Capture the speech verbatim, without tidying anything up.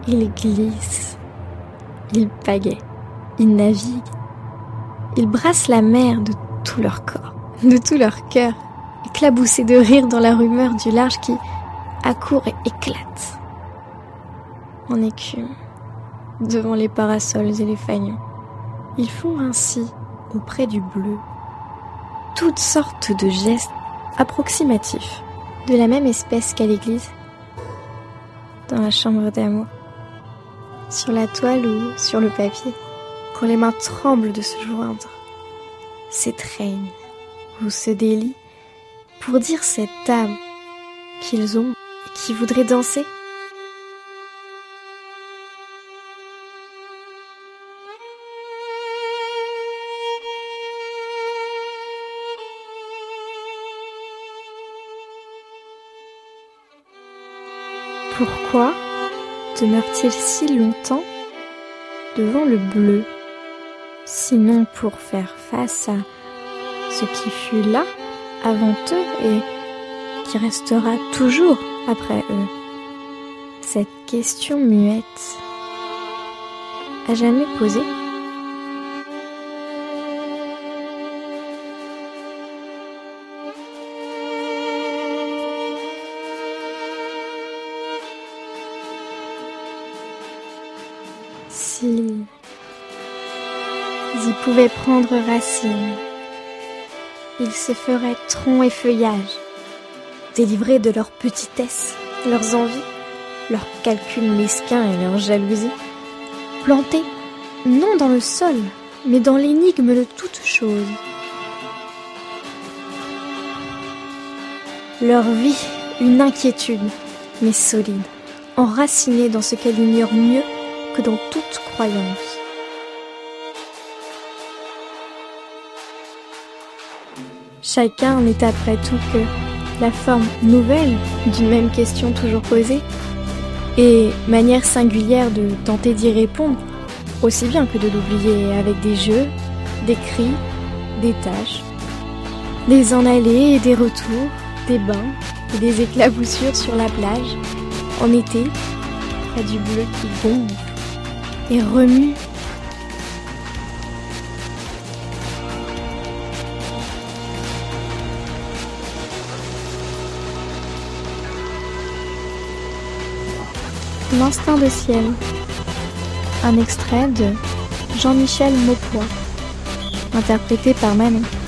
Ils glissent, ils pagaient, ils naviguent, ils brassent la mer de tout leur corps, de tout leur cœur, éclaboussés de rire dans la rumeur du large qui accourt et éclate en écume devant les parasols et les fanions. Ils font ainsi, auprès du bleu, toutes sortes de gestes approximatifs, de la même espèce qu'à l'église, dans la chambre d'amour, sur la toile ou sur le papier, quand les mains tremblent de se joindre, s'étreignent ou se délient pour dire cette âme qu'ils ont et qui voudrait danser. Pourquoi demeure-t-il si longtemps devant le bleu, sinon pour faire face à ce qui fut là avant eux et qui restera toujours après eux? Cette question muette, à jamais posée, s'ils y pouvaient prendre racine, ils se feraient tronc et feuillage, délivrés de leur petitesse, leurs envies, leurs calculs mesquins et leurs jalousies, plantés non dans le sol, mais dans l'énigme de toute chose. Leur vie, une inquiétude, mais solide, enracinée dans ce qu'elle ignore mieux que dans toute croyance. Chacun n'est après tout que la forme nouvelle d'une même question toujours posée, et manière singulière de tenter d'y répondre, aussi bien que de l'oublier, avec des jeux, des cris, des tâches, des en allées et des retours, des bains et des éclaboussures sur la plage, en été, près du bleu qui gonfle et remue. L'instinct de ciel. Un extrait de Jean-Michel Maupoy, interprété par Manon.